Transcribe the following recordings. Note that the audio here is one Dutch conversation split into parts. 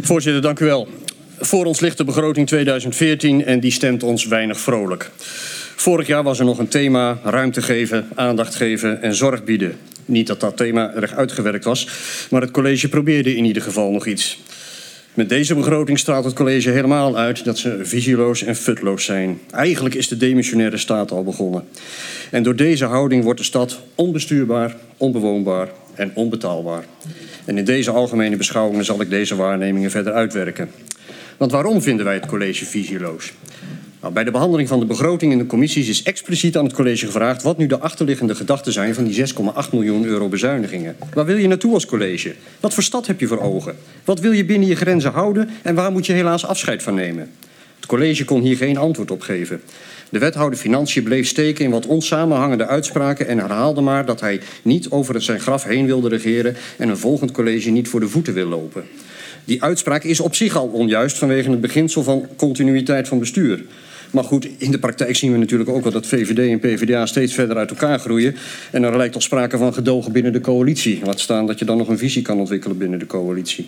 Voorzitter, dank u wel. Voor ons ligt de begroting 2014 en die stemt ons weinig vrolijk. Vorig jaar was er nog een thema: ruimte geven, aandacht geven en zorg bieden. Niet dat dat thema erg uitgewerkt was, maar het college probeerde in ieder geval nog iets. Met deze begroting straalt het college helemaal uit dat ze visieloos en futloos zijn. Eigenlijk is de demissionaire staat al begonnen. En door deze houding wordt de stad onbestuurbaar, onbewoonbaar en onbetaalbaar. En in deze algemene beschouwingen zal ik deze waarnemingen verder uitwerken. Want waarom vinden wij het college visieloos? Nou, bij de behandeling van de begroting in de commissies is expliciet aan het college gevraagd wat nu de achterliggende gedachten zijn van die 6,8 miljoen euro bezuinigingen. Waar wil je naartoe als college? Wat voor stad heb je voor ogen? Wat wil je binnen je grenzen houden en waar moet je helaas afscheid van nemen? Het college kon hier geen antwoord op geven. De wethouder Financiën bleef steken in wat onsamenhangende uitspraken en herhaalde maar dat hij niet over zijn graf heen wilde regeren en een volgend college niet voor de voeten wil lopen. Die uitspraak is op zich al onjuist vanwege het beginsel van continuïteit van bestuur. Maar goed, in de praktijk zien we natuurlijk ook wel dat VVD en PvdA steeds verder uit elkaar groeien. En er lijkt al sprake van gedogen binnen de coalitie. Laat staan dat je dan nog een visie kan ontwikkelen binnen de coalitie.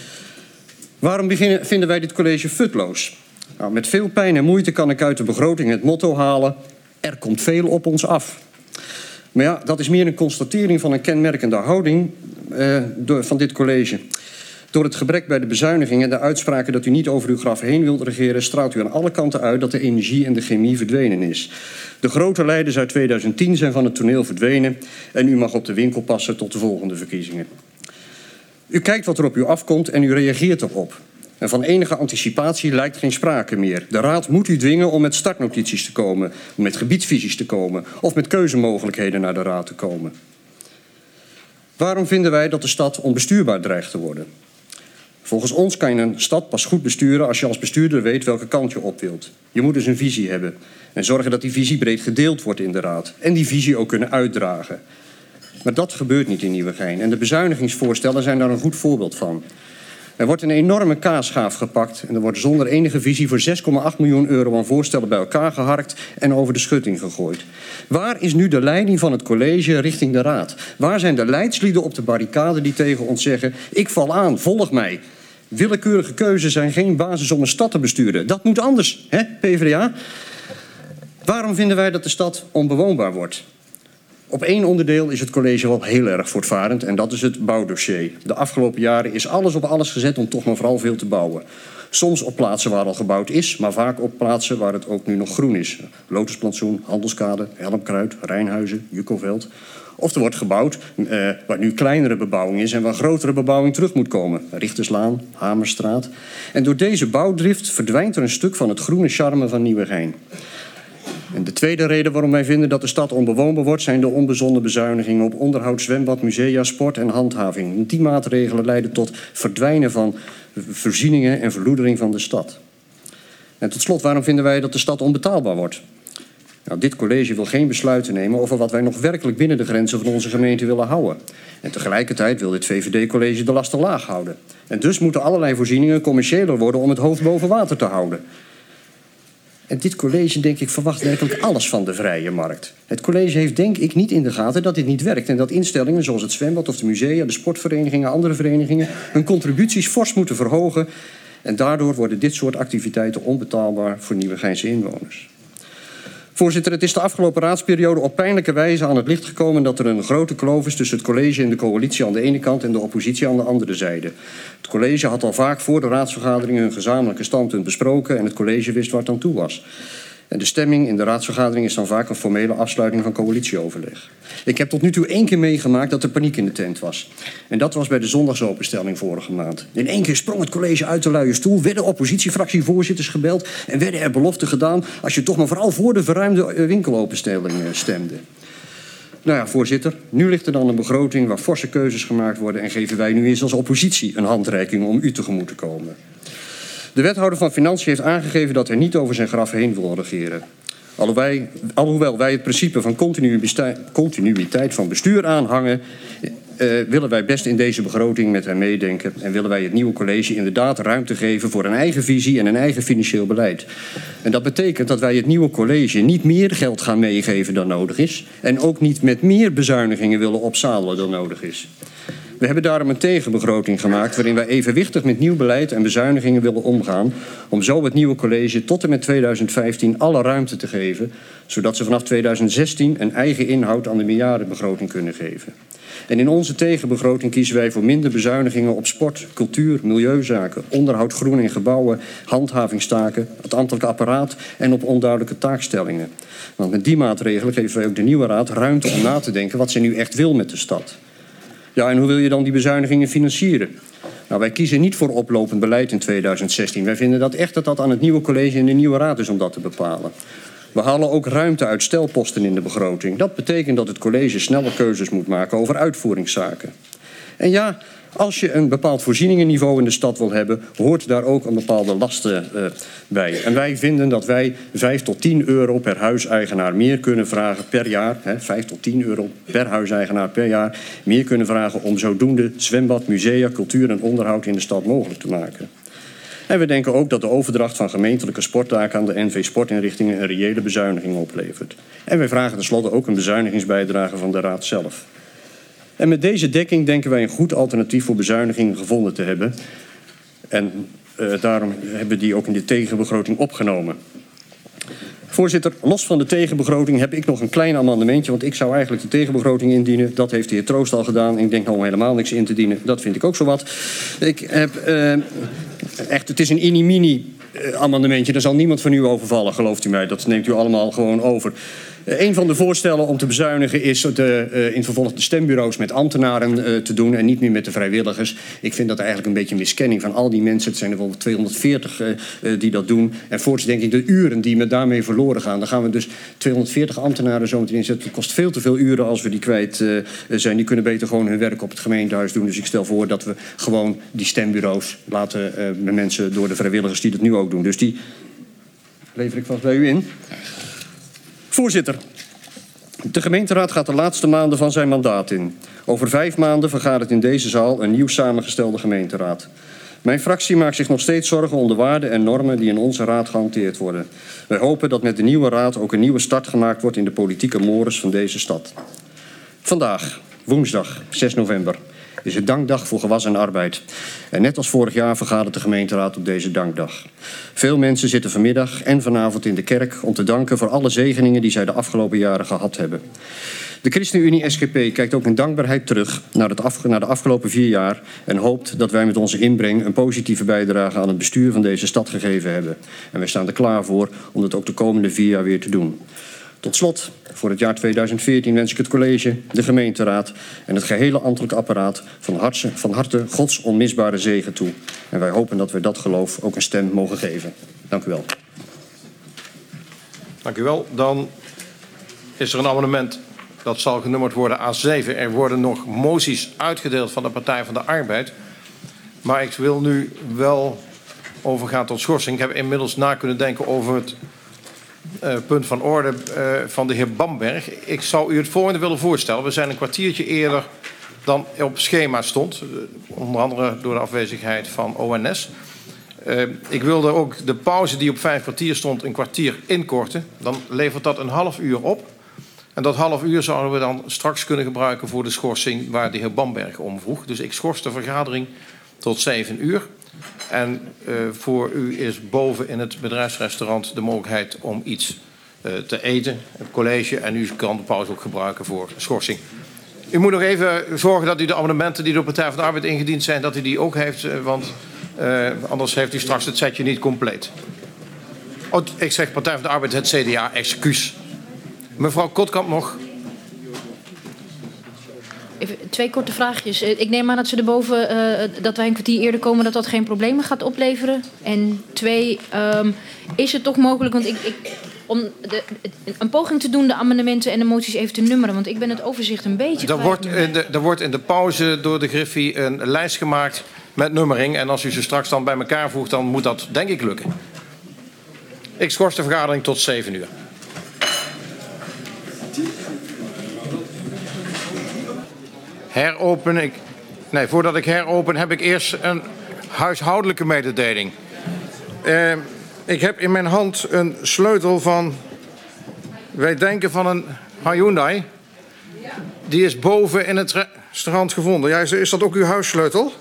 Waarom vinden wij dit college futloos? Nou, met veel pijn en moeite kan ik uit de begroting het motto halen: er komt veel op ons af. Maar ja, dat is meer een constatering van een kenmerkende houding van dit college. Door het gebrek bij de bezuinigingen en de uitspraken dat u niet over uw graf heen wilt regeren, straalt u aan alle kanten uit dat de energie en de chemie verdwenen is. De grote leiders uit 2010 zijn van het toneel verdwenen en u mag op de winkel passen tot de volgende verkiezingen. U kijkt wat er op u afkomt en u reageert erop. En van enige anticipatie lijkt geen sprake meer. De Raad moet u dwingen om met startnotities te komen, om met gebiedsvisies te komen of met keuzemogelijkheden naar de Raad te komen. Waarom vinden wij dat de stad onbestuurbaar dreigt te worden? Volgens ons kan je een stad pas goed besturen als je als bestuurder weet welke kant je op wilt. Je moet dus een visie hebben en zorgen dat die visie breed gedeeld wordt in de Raad. En die visie ook kunnen uitdragen. Maar dat gebeurt niet in Nieuwegein en de bezuinigingsvoorstellen zijn daar een goed voorbeeld van. Er wordt een enorme kaasschaaf gepakt en er wordt zonder enige visie voor 6,8 miljoen euro aan voorstellen bij elkaar geharkt en over de schutting gegooid. Waar is nu de leiding van het college richting de Raad? Waar zijn de leidslieden op de barricade die tegen ons zeggen: ik val aan, volg mij. Willekeurige keuzes zijn geen basis om een stad te besturen. Dat moet anders, hè, PvdA? Waarom vinden wij dat de stad onbewoonbaar wordt? Op één onderdeel is het college wel heel erg voortvarend en dat is het bouwdossier. De afgelopen jaren is alles op alles gezet om toch maar vooral veel te bouwen. Soms op plaatsen waar al gebouwd is, maar vaak op plaatsen waar het ook nu nog groen is. Lotusplantsoen, Handelskade, Helmkruid, Rijnhuizen, Jukkoveld. Of er wordt gebouwd waar nu kleinere bebouwing is en waar grotere bebouwing terug moet komen. Richterslaan, Hamerstraat. En door deze bouwdrift verdwijnt er een stuk van het groene charme van Nieuwegein. En de tweede reden waarom wij vinden dat de stad onbewoonbaar wordt zijn de onbezonnen bezuinigingen op onderhoud, zwembad, musea, sport en handhaving. Die maatregelen leiden tot verdwijnen van voorzieningen en verloedering van de stad. En tot slot, waarom vinden wij dat de stad onbetaalbaar wordt? Nou, dit college wil geen besluiten nemen over wat wij nog werkelijk binnen de grenzen van onze gemeente willen houden. En tegelijkertijd wil dit VVD-college de lasten laag houden. En dus moeten allerlei voorzieningen commerciëler worden om het hoofd boven water te houden. En dit college, denk ik, verwacht werkelijk alles van de vrije markt. Het college heeft, denk ik, niet in de gaten dat dit niet werkt en dat instellingen zoals het zwembad of de musea, de sportverenigingen, andere verenigingen hun contributies fors moeten verhogen. En daardoor worden dit soort activiteiten onbetaalbaar voor Nieuwegeinse inwoners. Voorzitter, het is de afgelopen raadsperiode op pijnlijke wijze aan het licht gekomen dat er een grote kloof is tussen het college en de coalitie aan de ene kant en de oppositie aan de andere zijde. Het college had al vaak voor de raadsvergaderingen hun gezamenlijke standpunt besproken en het college wist waar het aan toe was. En de stemming in de raadsvergadering is dan vaak een formele afsluiting van coalitieoverleg. Ik heb tot nu toe 1 keer meegemaakt dat er paniek in de tent was. En dat was bij de zondagsopenstelling vorige maand. In 1 keer sprong het college uit de luie stoel, werden oppositiefractievoorzitters gebeld en werden er beloften gedaan als je toch maar vooral voor de verruimde winkelopenstelling stemde. Nou ja, voorzitter, nu ligt er dan een begroting waar forse keuzes gemaakt worden en geven wij nu eens als oppositie een handreiking om u tegemoet te komen. De wethouder van Financiën heeft aangegeven dat hij niet over zijn graf heen wil regeren. Alhoewel wij het principe van continuïteit van bestuur aanhangen, willen wij best in deze begroting met hem meedenken en willen wij het nieuwe college inderdaad ruimte geven voor een eigen visie en een eigen financieel beleid. En dat betekent dat wij het nieuwe college niet meer geld gaan meegeven dan nodig is en ook niet met meer bezuinigingen willen opzadelen dan nodig is. We hebben daarom een tegenbegroting gemaakt waarin wij evenwichtig met nieuw beleid en bezuinigingen willen omgaan, om zo het nieuwe college tot en met 2015 alle ruimte te geven, zodat ze vanaf 2016 een eigen inhoud aan de meerjarenbegroting kunnen geven. En in onze tegenbegroting kiezen wij voor minder bezuinigingen op sport, cultuur, milieuzaken, onderhoud groen en gebouwen, handhavingstaken, het ambtelijk apparaat en op onduidelijke taakstellingen. Want met die maatregelen geven wij ook de nieuwe raad ruimte om na te denken wat ze nu echt wil met de stad. Ja, en hoe wil je dan die bezuinigingen financieren? Nou, wij kiezen niet voor oplopend beleid in 2016. Wij vinden dat echt dat dat aan het nieuwe college en de nieuwe raad is om dat te bepalen. We halen ook ruimte uit stelposten in de begroting. Dat betekent dat het college snelle keuzes moet maken over uitvoeringszaken. En ja, als je een bepaald voorzieningenniveau in de stad wil hebben, hoort daar ook een bepaalde lasten bij. En wij vinden dat wij 5 tot 10 euro per huiseigenaar meer kunnen vragen per jaar. 5 tot 10 euro per huiseigenaar per jaar meer kunnen vragen om zodoende zwembad, musea, cultuur en onderhoud in de stad mogelijk te maken. En we denken ook dat de overdracht van gemeentelijke sporttaken aan de NV Sportinrichtingen een reële bezuiniging oplevert. En wij vragen tenslotte ook een bezuinigingsbijdrage van de raad zelf. En met deze dekking denken wij een goed alternatief voor bezuinigingen gevonden te hebben. En daarom hebben we die ook in de tegenbegroting opgenomen. Voorzitter, los van de tegenbegroting heb ik nog een klein amendementje, want ik zou eigenlijk de tegenbegroting indienen. Dat heeft de heer Troost al gedaan. Ik denk nou om helemaal niks in te dienen. Dat vind ik ook zo wat. Ik heb echt, het is een inimini amendementje. Daar zal niemand van u overvallen, gelooft u mij. Dat neemt u allemaal gewoon over. Een van de voorstellen om te bezuinigen is in vervolg de stembureaus met ambtenaren te doen en niet meer met de vrijwilligers. Ik vind dat eigenlijk een beetje een miskenning van al die mensen. Het zijn er wel 240 die dat doen. En voorts denk ik de uren die met daarmee verloren gaan. Dan gaan we dus 240 ambtenaren zo meteen inzetten. Het kost veel te veel uren als we die kwijt zijn. Die kunnen beter gewoon hun werk op het gemeentehuis doen. Dus ik stel voor dat we gewoon die stembureaus laten met mensen door de vrijwilligers die dat nu ook doen. Dus die lever ik vast bij u in. Voorzitter, de gemeenteraad gaat de laatste maanden van zijn mandaat in. Over 5 maanden vergadert in deze zaal een nieuw samengestelde gemeenteraad. Mijn fractie maakt zich nog steeds zorgen om de waarden en normen die in onze raad gehanteerd worden. Wij hopen dat met de nieuwe raad ook een nieuwe start gemaakt wordt in de politieke mores van deze stad. Vandaag, woensdag 6 november, is het dankdag voor gewas en arbeid. En net als vorig jaar vergadert de gemeenteraad op deze dankdag. Veel mensen zitten vanmiddag en vanavond in de kerk om te danken voor alle zegeningen die zij de afgelopen jaren gehad hebben. De ChristenUnie SGP kijkt ook in dankbaarheid terug naar de afgelopen 4 jaar en hoopt dat wij met onze inbreng een positieve bijdrage aan het bestuur van deze stad gegeven hebben. En wij staan er klaar voor om dat ook de komende 4 jaar weer te doen. Tot slot, voor het jaar 2014 wens ik het college, de gemeenteraad en het gehele ambtelijk apparaat van harte Gods onmisbare zegen toe. En wij hopen dat we dat geloof ook een stem mogen geven. Dank u wel. Dank u wel. Dan is er een amendement dat zal genummerd worden A7. Er worden nog moties uitgedeeld van de Partij van de Arbeid. Maar ik wil nu wel overgaan tot schorsing. Ik heb inmiddels na kunnen denken over het punt van orde van de heer Bamberg. Ik zou u het volgende willen voorstellen. We zijn een kwartiertje eerder dan op schema stond. Onder andere door de afwezigheid van ONS. Ik wilde ook de pauze die op 5 kwartier stond een kwartier inkorten. Dan levert dat een half uur op. En dat half uur zouden we dan straks kunnen gebruiken voor de schorsing waar de heer Bamberg om vroeg. Dus ik schors de vergadering tot 7 uur. En voor u is boven in het bedrijfsrestaurant de mogelijkheid om iets te eten, het college. En u kan de pauze ook gebruiken voor schorsing. U moet nog even zorgen dat u de amendementen die door de Partij van de Arbeid ingediend zijn, dat u die ook heeft. Want anders heeft u straks het setje niet compleet. Oh, ik zeg Partij van de Arbeid, het CDA, excuus. Mevrouw Kotkamp nog. Even 2 korte vraagjes. Ik neem aan dat ze erboven, dat wij een kwartier eerder komen, dat dat geen problemen gaat opleveren. En 2, is het toch mogelijk, want om een poging te doen de amendementen en de moties even te nummeren, want ik ben het overzicht een beetje kwijt. Er wordt in de pauze door de Griffie een lijst gemaakt met nummering. En als u ze straks dan bij elkaar voegt, dan moet dat denk ik lukken. Ik schors de vergadering tot 7 uur. Voordat ik heropen heb ik eerst een huishoudelijke mededeling. Ik heb in mijn hand een sleutel van, wij denken van een Hyundai. Die is boven in het... Is de hand gevonden? Ja, is dat ook uw huissleutel?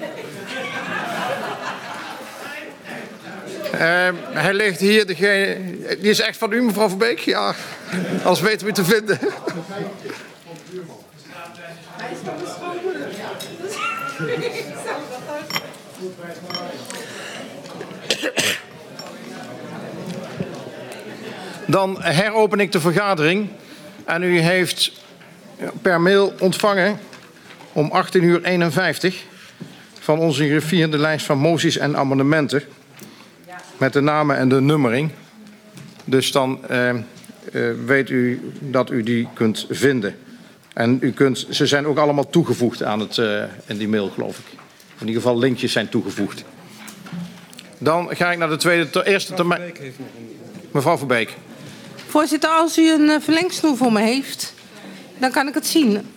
Hij ligt hier, die is echt van u, mevrouw Verbeek? Ja, als weten we te vinden. Dan heropen ik de vergadering. En u heeft per mail ontvangen om 18:51 van onze griffier de lijst van moties en amendementen. Met de namen en de nummering. Dus dan weet u dat u die kunt vinden. En ze zijn ook allemaal toegevoegd aan in die mail, geloof ik. In ieder geval linkjes zijn toegevoegd. Dan ga ik naar de eerste termijn. Mevrouw Verbeek. Voorzitter, als u een verlengsnoer voor me heeft, dan kan ik het zien.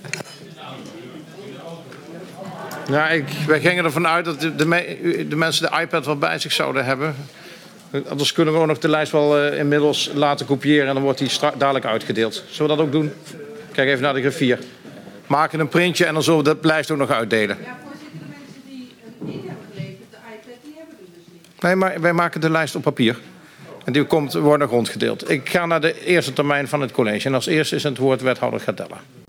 Ja, wij gingen ervan uit dat de mensen de iPad wel bij zich zouden hebben. Anders kunnen we ook nog de lijst wel inmiddels laten kopiëren en dan wordt die dadelijk uitgedeeld. Zullen we dat ook doen? Kijk even naar de griffier. Maken een printje en dan zullen we de lijst ook nog uitdelen. Ja, voorzitter, de mensen die een in hebben geleverd, de iPad, die hebben we dus niet. Nee, maar wij maken de lijst op papier. En die wordt nog rondgedeeld. Ik ga naar de eerste termijn van het college. En als eerste is het woord wethouder Gardella.